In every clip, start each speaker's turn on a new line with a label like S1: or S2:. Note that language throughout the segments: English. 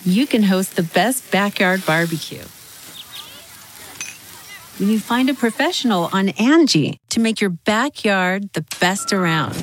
S1: you can host the best backyard barbecue. When you find a professional on Angie to make your backyard the best around.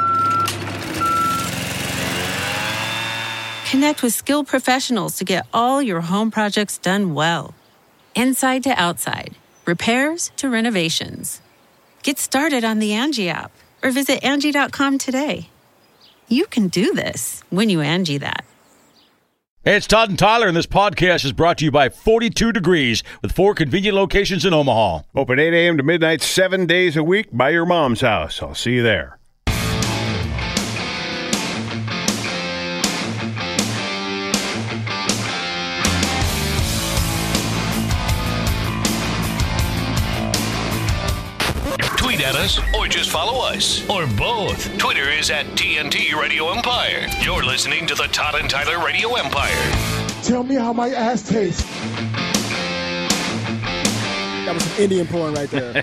S1: Connect with skilled professionals to get all your home projects done well. Inside to outside, repairs to renovations. Get started on the Angie app or visit Angie.com today. You can do this when you Angie that.
S2: Hey, it's Todd and Tyler, and this podcast is brought to you by 42 Degrees, with 4 convenient locations in Omaha.
S3: Open 8 a.m. to midnight, 7 days a week by your mom's house. I'll see you there.
S4: Tweet at us or just follow us, or both. Twitter is at TNT Radio Empire. You're listening to the Todd and Tyler Radio Empire.
S5: Tell me how my ass tastes. That was some Indian porn right there.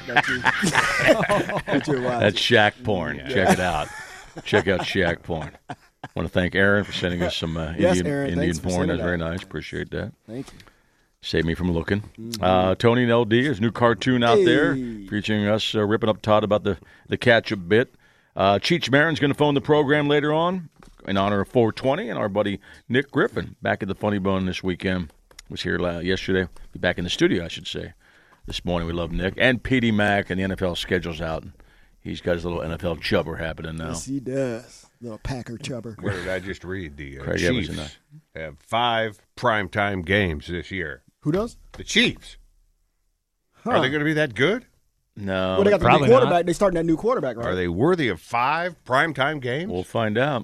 S2: That's Shaq porn. Yeah. Check it out. Check out Shaq porn. I want to thank Aaron for sending us some Indian porn. That's very nice. Appreciate that.
S5: Thank you.
S2: Save me from looking. Tony and LD, his new cartoon out there, featuring us ripping up Todd about the catch-up bit. Cheech Marin's going to phone the program later on in honor of 420, and our buddy Nick Griffin, back at the Funny Bone this weekend, was here yesterday. Be back in the studio, I should say, this morning. We love Nick. And Petey Mac, and the NFL schedule's out. He's got his little NFL chubber happening now.
S5: Yes, he does. Little Packer chubber.
S3: Where did I just read? The
S2: Craig
S3: Chiefs have 5 primetime games this year.
S5: Who does?
S3: The Chiefs. Huh. Are they going to be that good?
S2: No.
S5: Well, they got the new quarterback. Not. They starting that new quarterback, right?
S3: Are they worthy of 5 primetime games?
S2: We'll find out.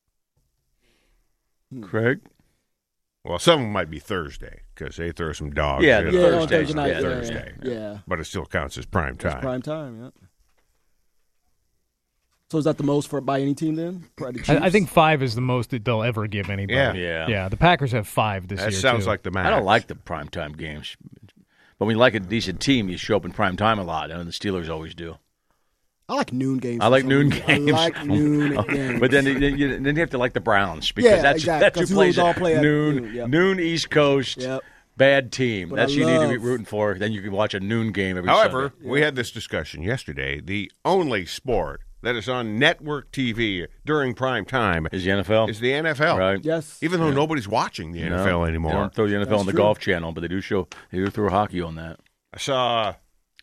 S2: Craig?
S3: Well, some of them might be Thursday because they throw some dogs.
S2: Yeah,
S5: Thursday night.
S3: Thursday.
S5: Yeah.
S3: But it still counts as prime time.
S5: It's prime time, yeah. So is that the most by any team then?
S6: I think 5 is the most that they'll ever give anybody.
S2: Yeah.
S6: The Packers have 5 this year.
S3: That sounds like the max.
S2: I don't like the primetime games. But when you like a decent team, you show up in primetime a lot, and the Steelers always do.
S5: I like noon games.
S2: I like noon games. But then you have to like the Browns because that's who plays
S5: all play at
S2: noon.
S5: Yep.
S2: Noon East Coast.
S5: Yep.
S2: Bad team.
S5: But
S2: that's who you need to be rooting for. Then you can watch a noon game every
S3: However,
S2: Sunday.
S3: we had this discussion yesterday. The only sport that is on network TV during prime time
S2: is the NFL.
S3: Is the NFL.
S2: Right.
S5: Yes.
S3: Even though nobody's watching the NFL anymore.
S2: They don't throw the NFL on the Golf Channel, but they do throw hockey on that.
S3: I saw,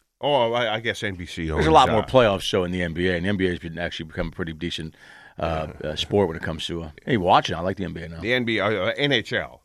S3: I guess NBC owns.
S2: There's a lot more playoffs show in the NBA, and the NBA has actually become a pretty decent sport when it comes to hey, watching. I like the NBA now.
S3: The NBA, NHL.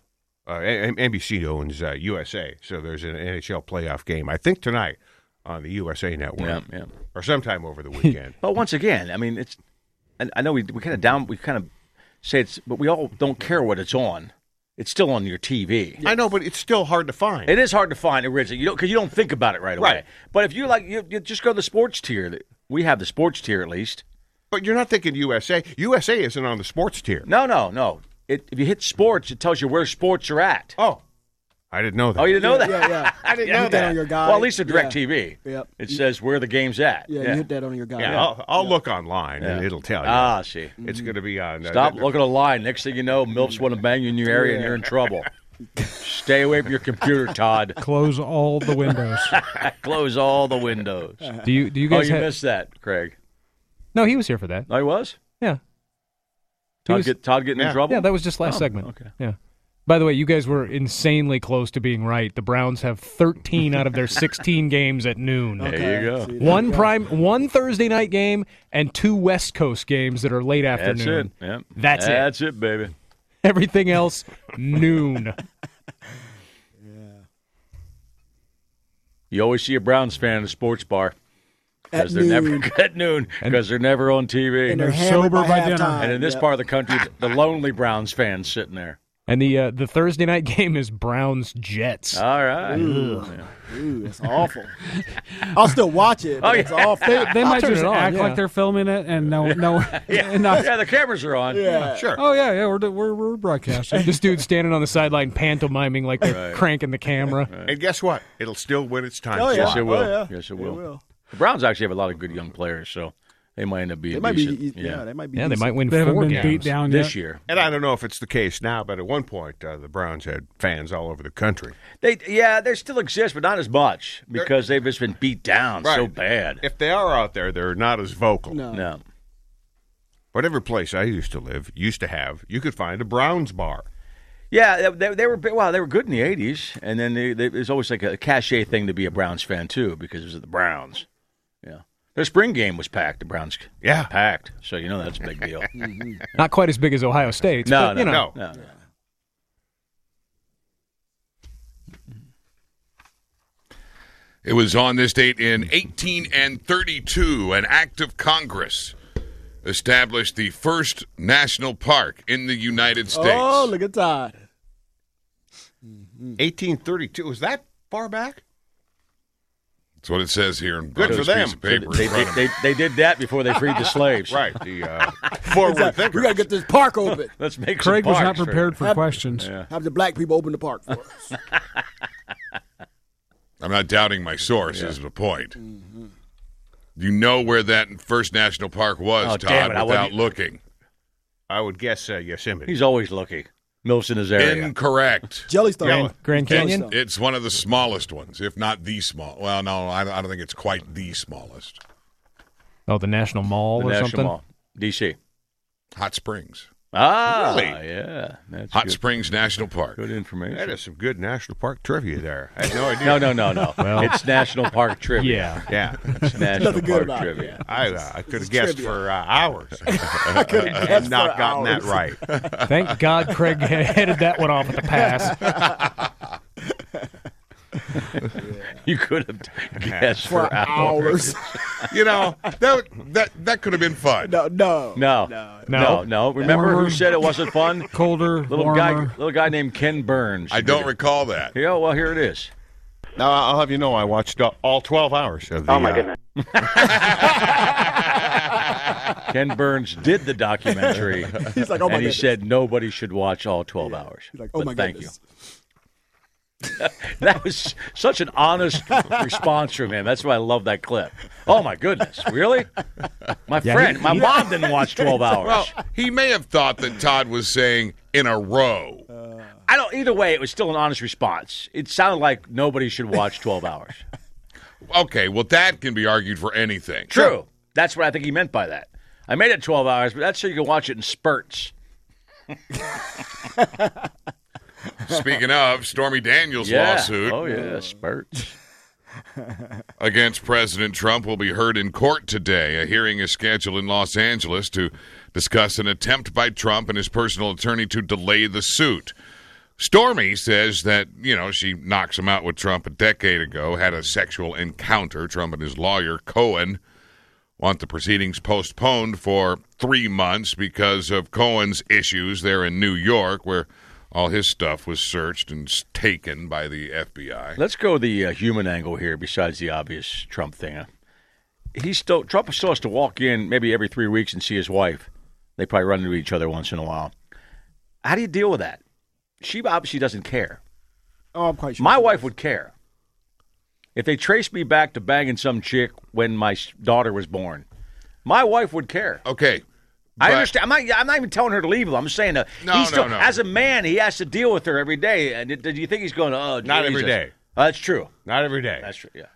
S3: NBC owns USA, so there's an NHL playoff game, I think tonight, on the USA Network.
S2: Yeah.
S3: Or sometime over the weekend.
S2: But once again, I mean, it's. And I know we kind of say it's, but we all don't care what it's on. It's still on your TV.
S3: I know, but it's still hard to find.
S2: It is hard to find originally, because you don't think about it right away.
S3: Right.
S2: But if you you just go to the sports tier. We have the sports tier at least.
S3: But you're not thinking USA. USA isn't on the sports tier.
S2: No. If you hit sports, it tells you where sports are at.
S3: Oh, I didn't know that.
S2: Oh, you didn't know that?
S5: Yeah.
S3: I didn't know that
S5: on your guide.
S2: Well, at least a DirecTV.
S5: Yep.
S2: It says where the game's at.
S5: Yeah, you hit that on your guide.
S3: Yeah, I'll look online and it'll tell you.
S2: Ah, see.
S3: It's going to be on.
S2: Stop looking at a line. Next thing you know, MILFs want to bang you in your area and you're in trouble. Stay away from your computer, Todd.
S6: Close all the windows.
S2: Close all the windows.
S6: Do you guys?
S2: Missed that, Craig?
S6: No, he was here for that.
S2: Oh, he was?
S6: Yeah.
S2: Todd getting in trouble?
S6: Yeah, that was just last segment.
S2: Okay.
S6: Yeah. By the way, you guys were insanely close to being right. The Browns have 13 out of their 16 games at noon.
S2: There you go.
S6: See, one Thursday night game and 2 West Coast games that are late afternoon.
S2: That's it. Yep.
S6: That's
S2: it, baby.
S6: Everything else, noon.
S2: You always see a Browns fan in a sports bar.
S5: At
S2: They're
S5: noon.
S2: never at noon because they're never on TV.
S5: And they're sober by dinner.
S2: And in this part of the country, the lonely Browns fans sitting there.
S6: And the Thursday night game is Browns-Jets.
S2: All right.
S5: Ooh, that's awful. I'll still watch it, but it's awful.
S7: They might
S6: turn
S7: just
S6: it on,
S7: act
S6: yeah.
S7: like they're filming it and no.
S2: Yeah, the cameras are on.
S5: Yeah.
S3: Sure.
S7: Oh yeah, we're broadcasting.
S6: This dude's standing on the sideline pantomiming like they're cranking the camera.
S3: And guess what? It'll still win its time.
S5: Oh, yeah.
S2: Yes, it will.
S5: Oh, yeah.
S2: Yes, it will. The Browns actually have a lot of good young players, so They might end up being
S5: They might
S2: decent.
S5: be. Yeah, they might be.
S6: Yeah, they
S5: decent.
S6: might win
S7: They haven't
S6: 4
S7: been
S6: games
S7: beat down
S2: this
S7: yet.
S2: year.
S3: And I don't know if it's the case now, but at one point the Browns had fans all over the country.
S2: They still exist, but not as much because they've just been beat down so
S3: Right.
S2: bad.
S3: If they are out there, they're not as vocal.
S2: No.
S3: Whatever place I used to live used to have, you could find a Browns bar.
S2: Yeah, they were they were good in the '80s, and then it was always like a cachet thing to be a Browns fan too because it was the Browns. Yeah, their spring game was packed. The Browns, packed. So that's a big deal.
S6: Not quite as big as Ohio State's, but
S2: no.
S8: It was on this date in 1832, an act of Congress established the first national park in the United States.
S5: Oh, look at Todd.
S3: 1832. Was that far back?
S8: That's what it says here in
S3: Good
S8: on
S3: for
S8: this
S3: them.
S8: piece of paper. in front of me.
S2: They did that before they freed the slaves.
S3: Right. The forward thinker.
S5: We got to get this park open.
S2: Let's make
S7: Craig
S2: some
S7: was not
S2: parks
S7: prepared for
S5: Have-
S7: questions.
S5: Have the black people open the park for us.
S8: I'm not doubting my source, is the point. You know where that first national park was,
S2: Oh, damn
S8: Todd,
S2: it, I
S8: without
S2: wouldn't-
S8: looking.
S3: I would guess Yosemite.
S2: He's always looking. Milton is area.
S8: Incorrect.
S5: Jellystone.
S6: Grand Canyon?
S5: Jellystone.
S8: It's one of the smallest ones, if not the small. Well, no, I don't think it's quite the smallest.
S6: Oh, the National Mall
S2: The
S6: or
S2: National
S6: something?
S2: Mall, D.C.
S8: Hot Springs.
S2: Ah,
S3: Really?
S2: yeah, that's
S8: Hot
S2: good.
S8: Springs National Park.
S2: Good information.
S3: That is some good national park trivia there. I had no idea.
S2: No.
S6: Well-
S2: It's National Park trivia.
S6: Yeah.
S3: Yeah.
S2: It's National
S5: Nothing good
S2: Park
S5: about it.
S2: trivia.
S3: I could have
S5: It's
S3: guessed
S5: trivia.
S3: for hours
S5: I could have guessed
S3: and not
S5: for
S3: gotten that
S5: hours.
S3: right.
S6: Thank God Craig headed that one off at the pass.
S2: You could have guessed
S5: For
S2: for hours.
S5: hours.
S8: You know, that could have been fun.
S5: No.
S2: No. Remember who
S7: Warmer.
S2: said it wasn't fun?
S7: Colder,
S2: Little
S7: warmer.
S2: guy named Ken Burns.
S8: I don't recall that.
S2: Yeah, well, here it is.
S3: Now, I'll have you know I watched all 12 hours of the...
S9: Oh, my goodness.
S2: Ken Burns did the documentary,
S5: He's like, oh my
S2: and he
S5: goodness.
S2: said nobody should watch all 12 hours.
S5: He's like, oh
S2: But
S5: my
S2: thank
S5: goodness.
S2: you. That was such an honest response from him. That's why I love that clip. Oh my goodness, really? My friend, my mom didn't watch 12 hours.
S8: Well, he may have thought that Todd was saying in a row.
S2: I don't. Either way, it was still an honest response. It sounded like nobody should watch 12 hours.
S8: Okay, well, that can be argued for anything.
S2: True. That's what I think he meant by that. I made it 12 hours, but that's so you can watch it in spurts.
S8: Speaking of, Stormy Daniels' lawsuit
S2: Oh yeah, spurts.
S8: against President Trump will be heard in court today. A hearing is scheduled in Los Angeles to discuss an attempt by Trump and his personal attorney to delay the suit. Stormy says that, she knocks him out with Trump a decade ago, had a sexual encounter. Trump and his lawyer, Cohen, want the proceedings postponed for 3 months because of Cohen's issues there in New York, where all his stuff was searched and taken by the FBI.
S2: Let's go the human angle here. Besides the obvious Trump thing, Trump still has to walk in maybe every 3 weeks and see his wife. They probably run into each other once in a while. How do you deal with that? She obviously doesn't care.
S5: Oh, I'm quite sure.
S2: My wife would care. If they traced me back to banging some chick when my daughter was born, my wife would care.
S8: Okay.
S2: I
S8: but-
S2: understand. I'm not even telling her to leave him. I'm saying
S8: No.
S2: as a man, he has to deal with her every day. And do you think he's going, oh,
S3: Not every
S2: Jesus.
S3: day.
S2: That's true.
S3: Not every day.
S2: That's true, yeah.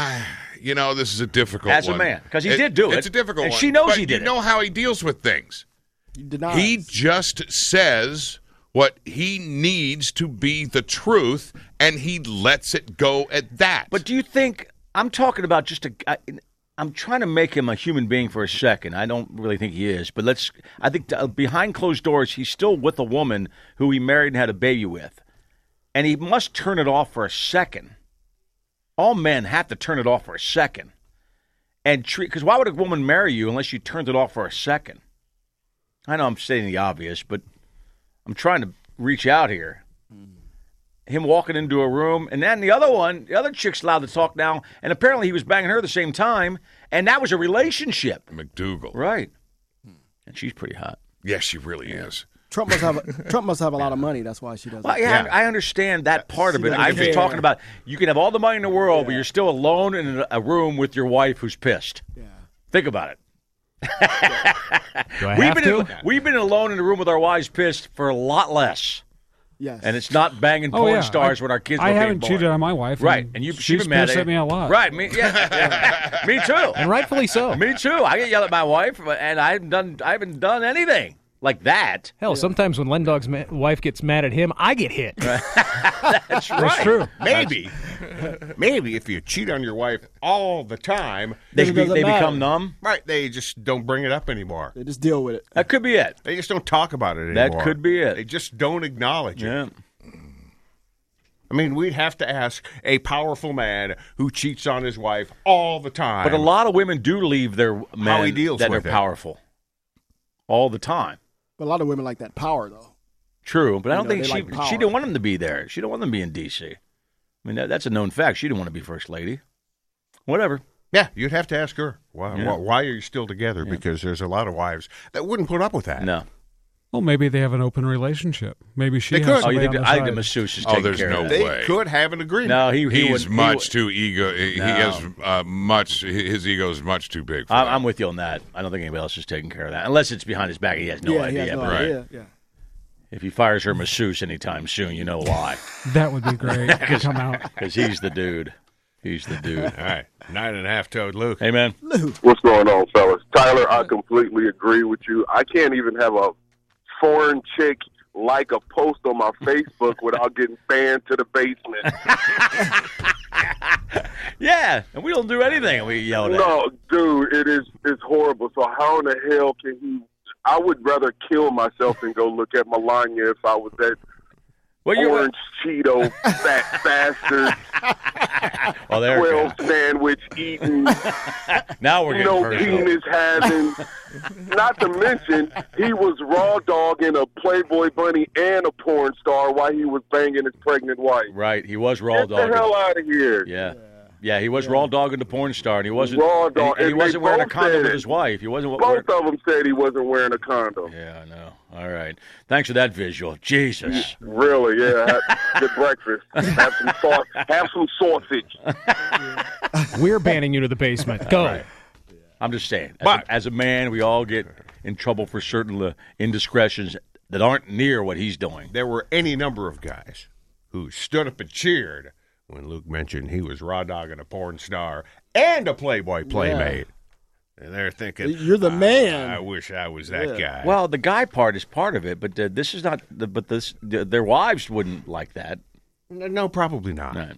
S8: This is a difficult
S2: As a
S8: one.
S2: man, 'cause he did do it,
S8: It's a difficult
S2: and
S8: one.
S2: she knows
S8: but
S2: he did
S8: you know how he deals with things.
S5: You deny.
S8: He just says what he needs to be the truth, and he lets it go at that.
S2: But do you think I'm talking about I'm trying to make him a human being for a second. I don't really think he is, but I think behind closed doors, he's still with a woman who he married and had a baby with, and he must turn it off for a second. All men have to turn it off for a second, and because why would a woman marry you unless you turned it off for a second? I know I'm stating the obvious, but I'm trying to reach out here. Him walking into a room, and then the other chick's allowed to talk now, and apparently he was banging her at the same time, and that was a relationship.
S8: McDougal.
S2: Right. And she's pretty hot.
S8: Yes, she really is.
S5: Trump must have a lot of money. That's why she doesn't.
S2: Well, yeah, I understand that part of
S5: She
S2: it.
S5: doesn't
S2: I'm just
S5: care.
S2: talking about you can have all the money in the world, but you're still alone in a room with your wife who's pissed.
S5: Yeah.
S2: Think about it.
S6: Do I have to?
S2: We've been alone in the room with our wives pissed for a lot less.
S5: Yes.
S2: And it's not banging porn stars when our kids.
S7: I
S2: were
S7: haven't
S2: being born.
S7: cheated on my wife.
S2: Right, and
S7: she's
S2: been mad
S7: pissed at me a lot.
S2: Right, me too.
S6: And rightfully so.
S2: Me too. I get yelled at my wife, and I haven't done anything like that.
S6: Hell, sometimes when Len Dog's wife gets mad at him, I get hit.
S2: That's right.
S7: That's true.
S3: Maybe if you cheat on your wife all the time,
S2: They
S5: doesn't matter.
S2: become numb.
S3: right? They just don't bring it up anymore.
S5: They just deal with it.
S2: That could be it.
S3: They just don't talk about it
S2: That
S3: anymore.
S2: could be it.
S3: They just don't acknowledge it.
S2: Yeah.
S3: I mean, we'd have to ask a powerful man who cheats on his wife all the time.
S2: But a lot of women do leave their men
S3: he deals
S2: that are
S3: with it.
S2: powerful all the time.
S5: But a lot of women like that power, though.
S2: True, but I don't
S5: know,
S2: think
S5: they
S2: she
S5: like power.
S2: she didn't want him to be there. She didn't want them to be in D.C. I mean, that's a known fact. She didn't want to be first lady. Whatever.
S3: Yeah, you'd have to ask her, why are you still together? Because there's a lot of wives that wouldn't put up with that.
S2: No.
S7: Well, maybe they have an open relationship. Maybe she
S3: They
S7: has
S3: could.
S2: Oh, you
S7: somebody
S2: think
S7: on the
S2: I think the
S7: side.
S2: masseuse is
S8: Oh,
S2: taking
S8: there's
S2: care
S8: no
S2: of that.
S3: They
S8: way.
S3: could have an agreement.
S2: No, he
S8: He's
S2: would,
S8: much
S2: he
S8: too ego. He
S2: No.
S8: has much. His ego is much too big. For that.
S2: I'm with you on that. I don't think anybody else is taking care of that. Unless it's behind his back. He has no
S5: yeah,
S2: idea.
S5: He has no
S2: but
S5: idea. Yeah.
S2: if he fires her masseuse anytime soon, you know why.
S7: That would be great to come out.
S2: Because he's the dude. He's the dude.
S3: All right, 9.5-toed Luke.
S2: Hey, man.
S9: What's going on, fellas? Tyler, I completely agree with you. I can't even have a foreign chick like a post on my Facebook without getting banned to the basement.
S2: Yeah, and we don't do anything. We yell at him.
S9: No, dude, it's horrible. So how in the hell can he? I would rather kill myself than go look at Melania if I was that orange Cheeto fat bastard.
S2: Oh, there
S9: 12 sandwich eating.
S2: Now we're getting
S9: No
S2: personal.
S9: penis having. Not to mention, he was raw dogging a Playboy bunny and a porn star while he was banging his pregnant wife.
S2: Right, he was raw
S9: Get the
S2: dogging.
S9: hell out of here.
S2: Yeah, he was raw dogging the porn star, and he wasn't.
S9: Raw dog-
S2: and he
S9: and
S2: wasn't
S9: they
S2: wearing a
S9: both
S2: condom
S9: said
S2: with
S9: it.
S2: his wife. He wasn't.
S9: Both of them said he wasn't wearing a condom.
S2: Yeah, I know. All right. Thanks for that visual. Jesus.
S9: Really, yeah. Good breakfast. Have some sauce. Have some sausage.
S6: We're banning you to the basement. Go.
S2: Right. I'm just saying.
S3: But-
S2: As a man, we all get in trouble for certain indiscretions that aren't near what he's doing.
S3: There were any number of guys who stood up and cheered when Luke mentioned he was raw dogging a porn star and a Playboy playmate. And they're thinking,
S5: You're the man.
S3: I wish I was that guy.
S2: Well, the guy part is part of it, but this is not. But their wives wouldn't like that.
S3: No, probably not.
S2: Right.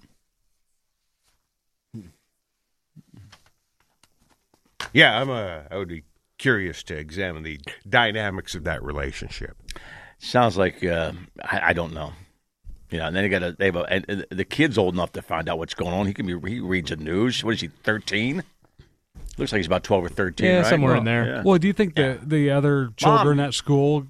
S3: Yeah, I would be curious to examine the dynamics of that relationship.
S2: Sounds like I don't know. You know, and then and the kid's old enough to find out what's going on. He reads the news. What is he, 13? Looks like he's about 12 or 13,
S6: Yeah,
S2: right?
S6: somewhere in there.
S2: Yeah.
S7: Well, do you think the other children at school?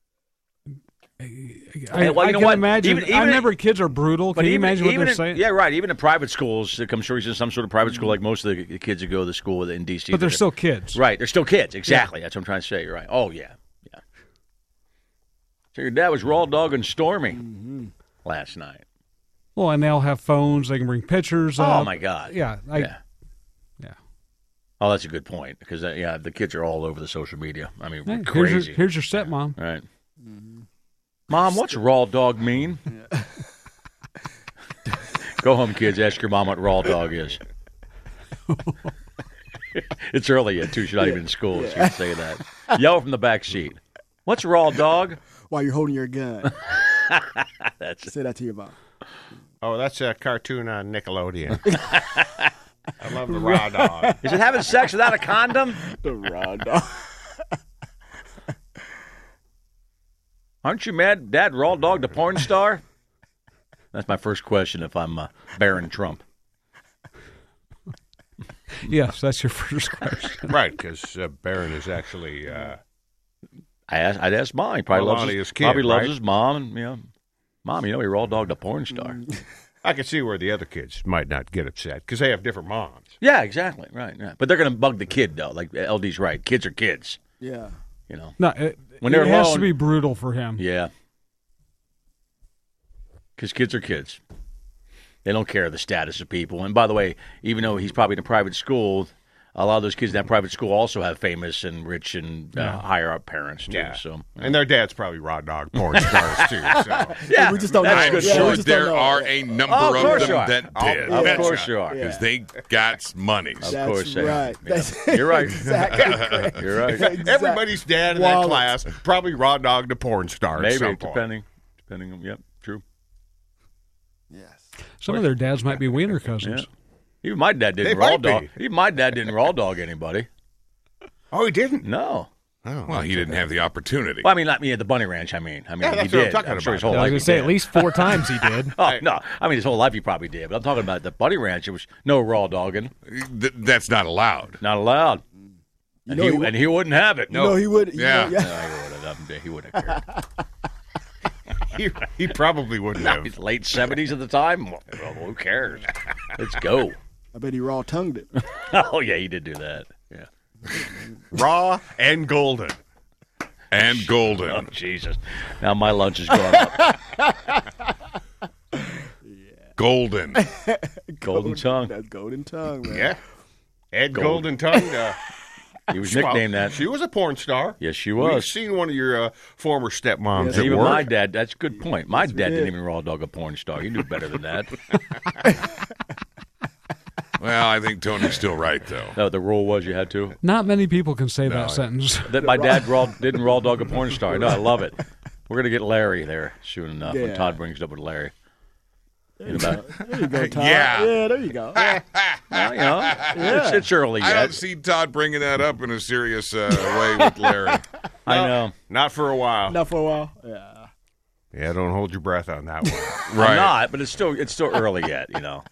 S7: I
S2: well, you know
S7: can
S2: what?
S7: imagine.
S2: Even-
S7: I remember kids are brutal. Can you imagine what they're saying?
S2: Yeah, right. Even in private schools, I'm sure he's in some sort of private school, like most of the kids that go to school in D.C.
S7: But they're still kids.
S2: Right, they're still kids. Exactly. That's what I'm trying to say. You're right. Oh, yeah. So your dad was raw dogging Stormy last night.
S7: Well, and they'll have phones. They can bring pictures.
S2: Oh,
S7: up.
S2: my God.
S7: Yeah.
S2: Yeah.
S7: Yeah.
S2: Oh, that's a good point because, the kids are all over the social media. I mean,
S7: Hey,
S2: crazy.
S7: Here's your stepmom.
S2: Right. Mom, what's raw dog mean? Go home, kids. Ask your mom what raw dog is. It's early yet, too. She's not even in school. She can say that. Yell from the back seat. What's raw dog?
S5: While you're holding your gun.
S2: That's
S5: Say that to your mom.
S3: Oh, that's a cartoon on Nickelodeon. I love the raw dog.
S2: Is it having sex without a condom?
S5: The raw dog.
S2: Aren't you mad, Dad? Raw dog the porn star? That's my first question if I'm Barron Trump.
S7: Yes, that's your first question.
S3: Right, because Barron is actually...
S2: I'd ask Mom. He probably loves his
S3: kid,
S2: probably loves
S3: right?
S2: his mom. And, Mom, he raw dogged a porn star.
S3: I can see where the other kids might not get upset because they have different moms.
S2: Yeah, exactly. Right. But they're going to bug the kid, though. Like LD's right. Kids are kids.
S5: Yeah.
S2: You know.
S7: No,
S2: When
S7: it
S2: they're
S7: has
S2: alone-
S7: to be brutal for him.
S2: Yeah. Because kids are kids. They don't care the status of people. And by the way, even though he's probably in a private school, a lot of those kids in that private school also have famous and rich and higher up parents too.
S3: Yeah.
S2: So,
S3: and their dad's probably raw dog porn stars too. So.
S2: yeah,
S5: we just don't know.
S8: I'm
S5: Yeah,
S8: sure
S5: we just
S8: there
S5: don't know.
S8: are a number
S2: of
S8: of
S2: course
S8: them
S2: you are.
S8: that did.
S2: Of course you are.
S8: Because they got monies.
S2: Of
S5: That's
S2: course they are.
S5: right.
S2: Yeah.
S5: That's
S2: You're right.
S5: exactly correct.
S2: You're right.
S5: Exactly.
S3: Everybody's dad in that
S5: Wallet.
S3: class probably raw dogged a porn star at
S2: Maybe
S3: some point.
S2: depending on yep, true.
S5: Yes.
S7: Some of their dads might be wiener cousins.
S2: Yeah. Even my dad
S3: They
S2: didn't raw
S3: might be.
S2: dog. Even my dad didn't raw dog anybody.
S3: Oh, he didn't?
S2: No.
S8: Well, he didn't have the opportunity.
S2: Well, I mean, not me at the Bunny Ranch. I mean,
S3: Yeah,
S2: he
S3: that's what I'm
S2: did.
S3: talking
S2: I'm sure his
S3: about.
S2: whole
S6: I was
S2: life
S6: going
S2: he
S6: to say
S2: did.
S6: at least 4 times he did.
S2: Oh no! I mean, his whole life he probably did. But I'm talking about the Bunny Ranch. There was no raw dogging,
S8: That's not allowed.
S2: not allowed, and, he wouldn't have it.
S5: No, he would.
S8: Yeah.
S2: No, he wouldn't have cared.
S3: He probably wouldn't have.
S2: He's late 70s at the time. Well, who cares? Let's go.
S5: I bet he raw tongued it.
S2: Oh yeah, he did do that. Yeah.
S3: Raw and golden.
S8: And golden.
S2: Oh Jesus! Now my lunch is going up.
S8: Golden.
S2: Golden tongue.
S5: That's golden tongue, man.
S3: Yeah. Ed Golden Tongue.
S2: He was nicknamed that.
S3: She was a porn star.
S2: Yes, she
S3: We've
S2: was.
S3: seen one of your former stepmoms
S5: Yes,
S3: at
S2: Even
S3: work.
S2: my dad. That's a good point. My dad
S5: did.
S2: didn't even raw dog a porn star. He knew better than that.
S8: Well, I think Tony's still right, though.
S2: No, the rule was you had to.
S7: Not many people can say that sentence.
S2: That my dad didn't raw dog a porn star. No, I love it. We're gonna get Larry there soon enough when
S5: Yeah.
S2: Todd brings it up with Larry. In about,
S5: There you go, Todd.
S8: Yeah.
S5: Yeah, there you go.
S2: well, it's early
S8: I
S2: yet.
S8: don't see Todd bringing that up in a serious way with Larry.
S2: I know.
S3: Not for a while.
S5: Not for a while. Yeah.
S3: Yeah, don't hold your breath on that one.
S8: Right.
S2: I'm not, but it's still early yet.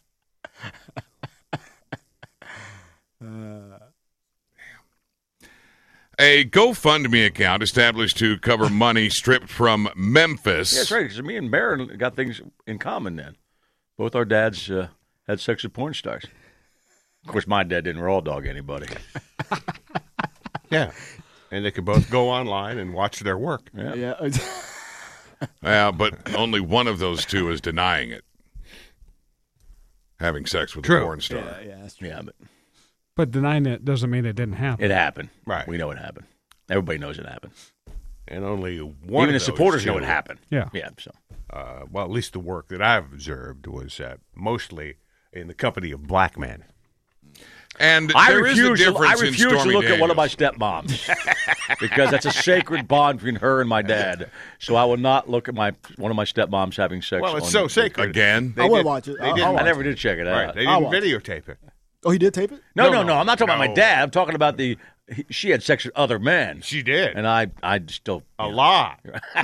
S8: A GoFundMe account established to cover money stripped from Memphis.
S2: Yeah, that's right. Because me and Barron got things in common then. Both our dads had sex with porn stars. Of course, my dad didn't raw dog anybody.
S3: Yeah. And they could both go online and watch their work.
S5: Yeah.
S8: Well, but only one of those two is denying it. Having sex with
S3: True.
S8: a porn star.
S5: Yeah, that's true.
S2: Yeah, but
S7: But denying it doesn't mean it didn't happen.
S2: it happened.
S3: Right.
S2: We know it happened. Everybody knows it happened.
S3: And only one
S2: Even
S3: of
S2: the
S3: those
S2: supporters know
S3: two,
S2: it happened.
S7: Yeah.
S2: Yeah. So
S3: well, at least the work that I've observed was mostly in the company of black men.
S8: And
S2: I
S8: there is a
S2: refuse
S8: difference in
S2: to
S8: Stormy
S2: look at one of my
S8: Daniels.
S2: stepmoms because that's a sacred bond between her and my dad. So I will not look at one of my stepmoms having sex.
S3: Well, it's
S2: on-
S3: so sacred.
S8: Again?
S5: I want to watch it.
S3: They
S5: I'll
S3: didn't,
S5: watch
S2: I never did check it
S3: right,
S2: out.
S3: they
S5: I'll
S3: didn't
S5: watch
S3: videotape it.
S5: Oh, he did tape it?
S2: No,
S3: No,
S2: I'm not talking about my
S3: no.
S2: dad. I'm talking about she had sex with other men.
S3: She did.
S2: And I still
S3: A lot.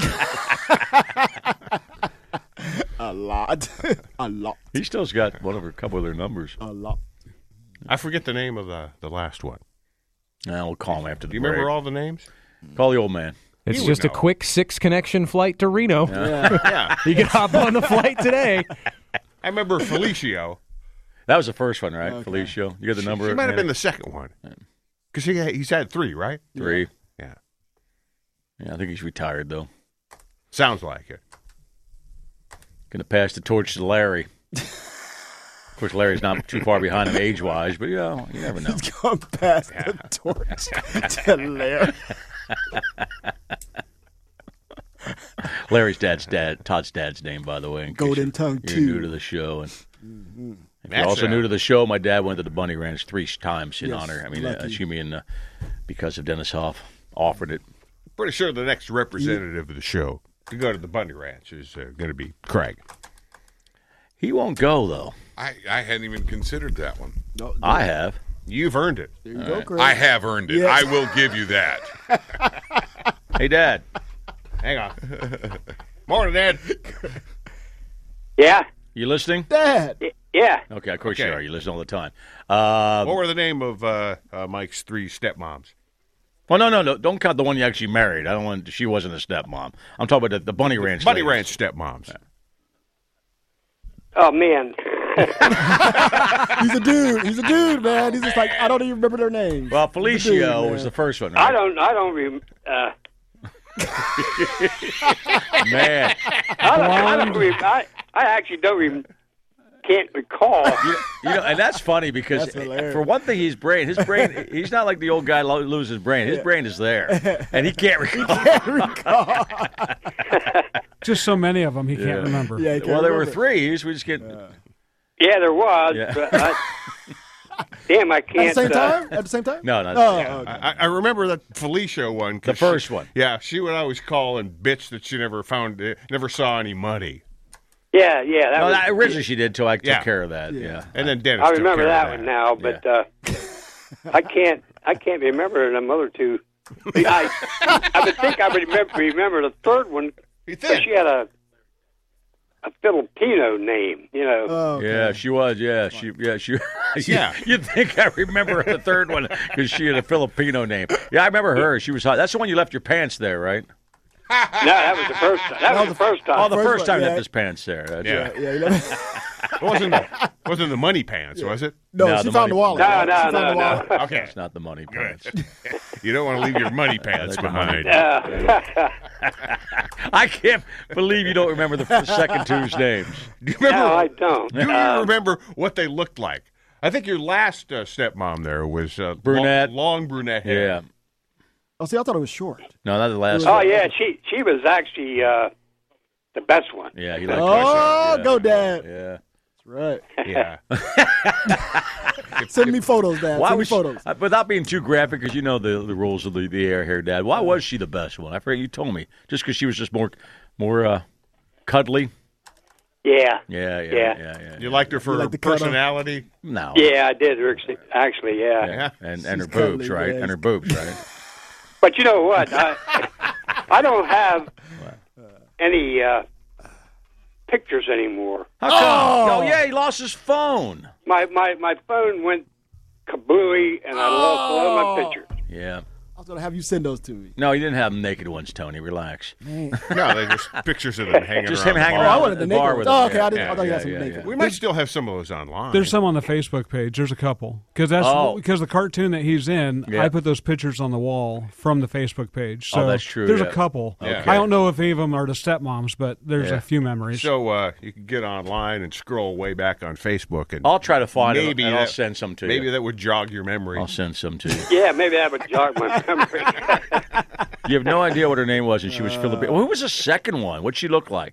S5: A lot. A lot.
S2: He still's got a couple of their numbers.
S5: A lot.
S3: I forget the name of the last one.
S2: We'll call him after the
S3: Do you
S2: break.
S3: remember all the names?
S2: Call the old man.
S6: It's
S3: You
S6: just
S3: would
S6: a
S3: know.
S6: quick 6-connection flight to Reno.
S3: Yeah.
S6: You can hop on the flight today.
S3: I remember Felicio.
S2: That was the first one, right? Felicio. You got the number?
S3: She might have
S2: Manny?
S3: been the second one. Because he's had 3, right?
S2: 3.
S3: Yeah.
S2: Yeah, I think he's retired, though.
S3: Sounds like it.
S2: Going to pass the torch to Larry. Of course, Larry's not too far behind him age-wise, but, you never know.
S5: He's going past the torch to Larry.
S2: Larry's Todd's dad's name, by the way. in case
S5: Golden Tongue
S2: you're
S5: 2.
S2: new to the show. And if
S3: That's
S2: you're also
S3: right.
S2: new to the show, my dad went to the Bunny Ranch 3 times in
S5: Yes,
S2: honor. I mean,
S5: lucky.
S2: excuse me, because of Dennis Hoff offered it.
S3: Pretty sure the next representative of the show to go to the Bunny Ranch is going to be Craig.
S2: He won't go, though.
S8: I hadn't even considered that one.
S5: No,
S2: I have.
S3: You've earned it.
S5: There you go, Craig.
S8: I have earned it.
S5: Yeah.
S8: I will give you that.
S2: Hey, Dad.
S3: Hang on. Morning, Ed.
S10: Yeah,
S2: You listening?
S5: Dad.
S10: yeah.
S2: Okay, of course
S3: Okay.
S2: you are. You listen all the time.
S3: What were the name of Mike's 3 stepmoms?
S2: Well, no. Don't count the one you actually married. I don't want. She wasn't a stepmom. I'm talking about the Bunny Ranch.
S3: Bunny
S2: ladies.
S3: Ranch stepmoms.
S10: Oh man,
S5: He's a dude. He's a dude, man. He's just like, I don't even remember their names.
S2: Well,
S5: He's a dude,
S2: Felicio
S5: man.
S2: was the first one, right?
S10: I don't remember.
S2: Man.
S10: I actually don't remember. can't recall.
S2: And that's funny because for one thing, his brain, he's not like the old guy loses his brain. His brain is there, and he can't recall.
S7: Just so many of them, he can't remember.
S5: Yeah,
S2: there were 3. We just get.
S10: Yeah, there was.
S2: Yeah.
S10: But damn, I can't.
S5: At the same time? At the same time?
S2: No.
S5: Okay.
S3: I remember that Felicia one.
S2: The first one.
S3: Yeah, she would always call and bitch that she never saw any money.
S10: Yeah.
S2: Originally she did till I took care of that. Yeah.
S3: And then Dennis.
S10: I remember that one now, but I can't remember them other 2. I would think I would remember the third one. She had a Filipino name,
S2: Yeah, she was. Yeah, she. You'd think I remember the third one because she had a Filipino name. Yeah, I remember her. She was hot. That's the one you left your pants there, right?
S10: No, that was the first time. That was the first time.
S2: Oh, the first time you left his pants there. That's
S3: right.
S2: Yeah.
S3: It wasn't the money pants, was it?
S5: No, she found the wallet.
S10: No.
S3: Okay.
S2: It's not the money pants.
S3: You don't want to leave your money pants behind.
S2: I can't believe you don't remember the second 2's names.
S3: Do you remember?
S10: No, I don't.
S3: Do you remember what they looked like? I think your last stepmom there was
S2: brunette,
S3: long brunette hair.
S2: Yeah.
S5: Oh, see, I thought it was short.
S2: No, not the last
S10: one.
S2: one.
S10: Yeah, she was actually the best one.
S2: Yeah, he liked
S5: her. Go, Dad.
S2: Yeah.
S5: That's right.
S3: Yeah.
S5: Send me photos, Dad. Send me photos.
S2: Without being too graphic, because you know the rules of the air hair, Dad. Why was she the best one? I forget. You told me. Just because she was just more cuddly?
S10: Yeah.
S2: Yeah.
S3: You liked her for her personality?
S2: No.
S10: Yeah, I did, actually,
S2: yeah. And her boobs, right? And her boobs, right?
S10: But you know what? I don't have any pictures anymore.
S2: How come? Oh, yeah, he lost his phone.
S10: My phone went kablooey, and I lost all my pictures.
S2: Yeah.
S5: I was going to have you send those to me.
S2: No, you didn't have naked ones, Tony. Relax.
S3: No, they're just pictures of them hanging
S2: just
S3: around.
S2: Just him hanging around the bar with
S5: okay, I thought you had some naked.
S3: We might still have some of those online.
S7: There's some on the Facebook page. There's a couple. Because the cartoon that he's in, I put those pictures on the wall from the Facebook page. So
S2: that's true.
S7: There's a couple.
S2: Okay.
S7: I don't know if any of them are the stepmoms, but there's a few memories.
S3: So you can get online and scroll way back on Facebook. And
S2: I'll try to find them, and I'll send some to you.
S3: Maybe that would jog your memory.
S2: I'll send some to you.
S10: Yeah, maybe that would jog my memory.
S2: You have no idea what her name was, and she was Filipino. Who was the second one? What'd she look like?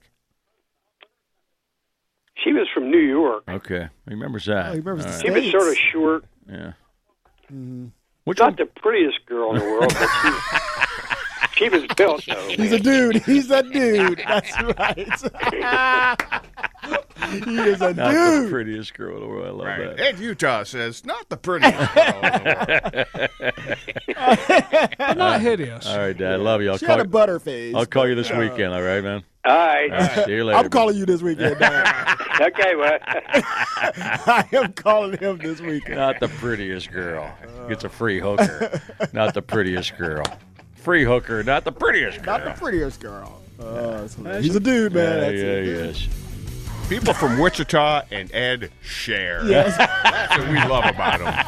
S10: She was from New York.
S2: Okay, he remembers that.
S5: He remembers
S10: She was sort of short.
S2: Yeah.
S5: Mm-hmm.
S10: Not the prettiest girl in the world, but she was built, though.
S5: He's a dude. He's a dude. That's right. He is a
S2: not
S5: dude.
S2: The prettiest girl in the world. I love that.
S3: Ed Utah says, not the prettiest girl in the
S7: But not hideous.
S2: All right, Dad. Love you.
S5: She had a butter face.
S2: I'll call you this weekend. All right, man.
S10: All right.
S2: See you later.
S5: I'm calling you this weekend, Dad.
S10: Okay, well.
S5: I am calling him this weekend.
S2: Not the prettiest girl. Gets a free hooker. Not the prettiest girl. Free hooker, not the prettiest girl.
S5: Not the prettiest girl. He's a dude, man.
S2: Yeah, he is.
S3: People from Wichita and Ed share.
S5: Yes.
S3: That's what we love about him.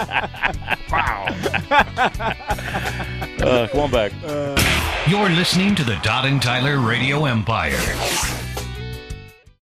S3: Wow.
S2: Come on back.
S4: You're listening to the Todd and Tyler Radio Empire.